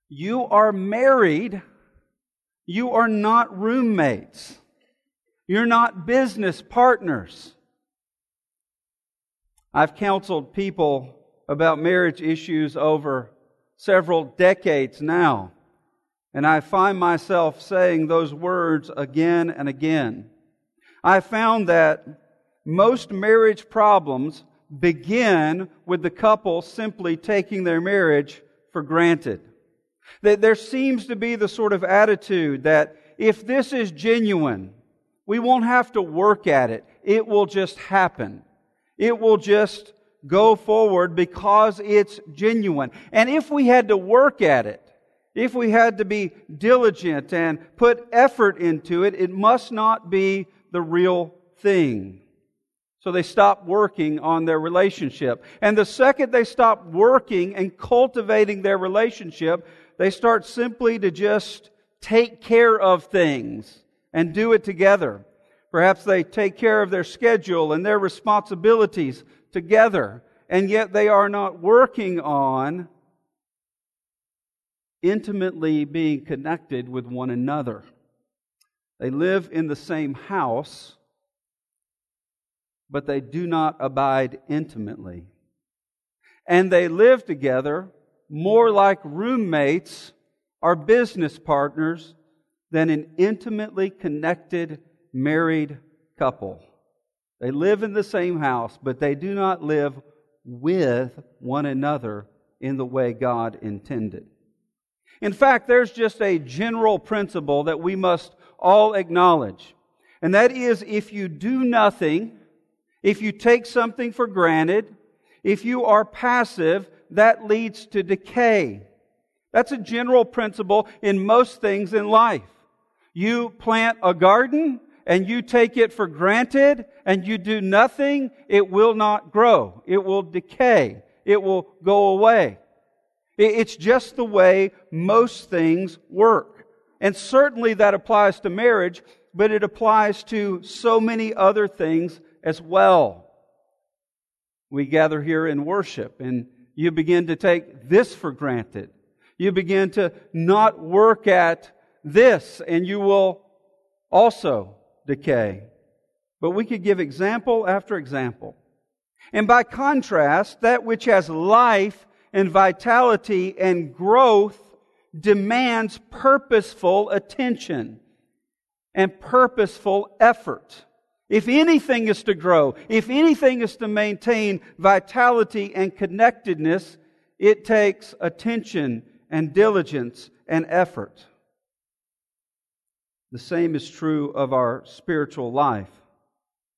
You are married. You are not roommates. You're not business partners. I've counseled people about marriage issues over several decades now, and I find myself saying those words again and again. I found that most marriage problems begin with the couple simply taking their marriage for granted. That there seems to be the sort of attitude that if this is genuine, we won't have to work at it. It will just happen. It will just go forward because it's genuine. And if we had to work at it, if we had to be diligent and put effort into it, it must not be the real thing. So they stop working on their relationship. And the second they stop working and cultivating their relationship, they start simply to just take care of things and do it together. Perhaps they take care of their schedule and their responsibilities together, and yet they are not working on intimately being connected with one another. They live in the same house, but they do not abide intimately. And they live together more like roommates or business partners than an intimately connected married couple. They live in the same house, but they do not live with one another in the way God intended. In fact, there's just a general principle that we must all acknowledge. And that is, if you do nothing, if you take something for granted, if you are passive, that leads to decay. That's a general principle in most things in life. You plant a garden and you take it for granted and you do nothing, it will not grow. It will decay. It will go away. It's just the way most things work. And certainly that applies to marriage, but it applies to so many other things as well. We gather here in worship and you begin to take this for granted. You begin to not work at this and you will also decay. But we could give example after example. And by contrast, that which has life and vitality and growth demands purposeful attention and purposeful effort. If anything is to grow, if anything is to maintain vitality and connectedness, it takes attention and diligence and effort. The same is true of our spiritual life.